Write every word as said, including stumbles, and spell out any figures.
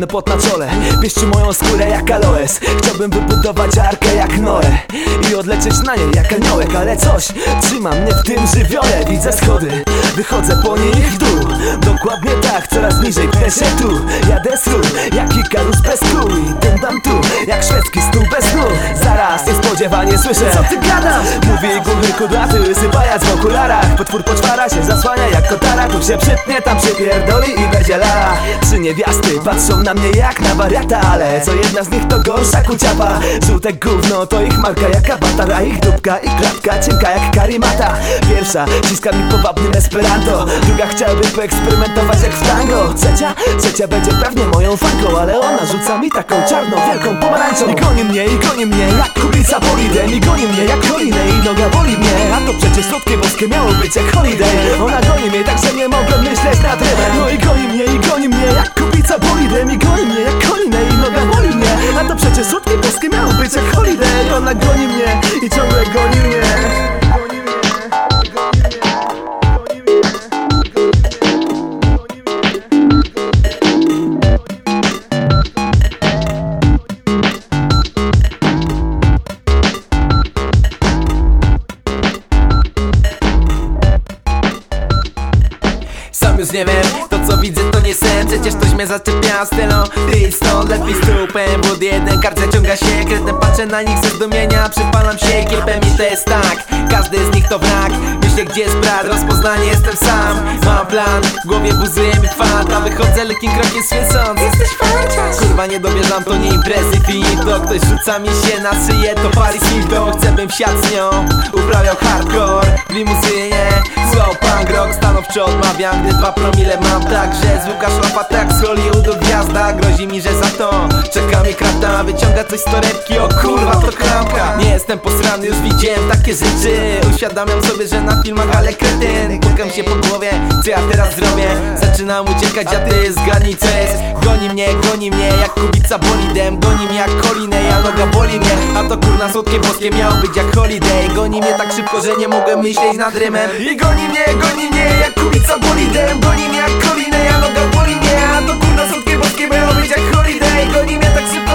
pot na czole, pieści moją skórę jak aloes. Chciałbym wybudować arkę jak Noe i odlecieć na niej jak aniołek, ale coś trzyma mnie w tym żywiole. Widzę schody, wychodzę po nich w dół. Dokładnie tak, coraz niżej pnę się tu. Jadę sól, jak Ikarus bez kół i dębam tu, jak szwedzki stół bez snu. Zaraz niespodziewanie słyszę: co ty gadasz? Mówi głuchy kudłaty, sypajac w okularach. Potwór poczwara się, zasłania jak kotara. Tu się przytnie, tam przypierdoli i będzie lala. Trzy niewiasty patrzą na mnie jak na wariata, ale co jedna z nich to gorsza kuciapa. Żółte gówno to ich marka jak awatar, a ich dupka i klatka cienka jak karimata. Pierwsza ciska mi powabnym esperanto, druga chciałaby poeksperymentować jak w tango. Trzecia, trzecia będzie pewnie moją fanką, ale ona rzuca mi taką czarną, wielką pomarańczą. I goni mnie, i goni mnie jak kubica bolidem. I goni mnie jak holiday, i noga boli mnie. A to przecież słodkie boskie miało być jak holiday. Ona goni mnie tak, że nie mogę myśleć nad rymem. No i goni mnie, i goni mnie jak kubica bolidem. I goni mnie jak holiday, i noga boli mnie. A to przecież słodkie boskie miało być jak holiday. Ona goni mnie i ciągle goni mnie. Sam już nie wiem, to co widzę to nie sen. Przecież ktoś mnie zaczepia stylą. Ty stąd, lepiej z trupem. Pod jeden kartce ciąga się kretem, patrzę na nich ze zdumienia. Przypalam się kiepem i to jest tak, każdy z nich to wrak. Myślę gdzie jest brat, rozpoznanie jestem sam. Mam plan, w głowie buzuje mi fat, a wychodzę lekkim krokiem świecąc. Jesteś farciarz. Kurwa nie dowierzam, to nie imprezy finito. Ktoś rzuca mi się na szyję, to Paris Hilton. Chcę bym wsiadł z nią, uprawiał hardcore w limuzynie. Slow punk rock, stanowczo odmawiam, gdy dwa promile mam. Także z Łukasz Łapata jak z Hollywoodu gwiazda. Grozi mi, że za to czeka mi krata. Wyciąga coś z torebki, o kurwa to klamka. Nie jestem posrany, już widziałem takie rzeczy. Uświadamiam sobie, że na filmach ale kretyn. Pukam się po głowie, co ja teraz zrobię? Zaczynam uciekać, a ty zgadnij co jest. Goni mnie, goni mnie jak kubica bolidem. Goni mnie jak holiday, a noga boli mnie. A to kurna słodkie boskie miało być jak holiday. Goni mnie tak szybko, że nie mogę myśleć nad rymem. I goni mnie, goni mnie jak kubica bolidem. Goni mnie jak holiday, a noga boli mnie. A to kurna słodkie boskie miało być jak holiday. Goni mnie tak szybko,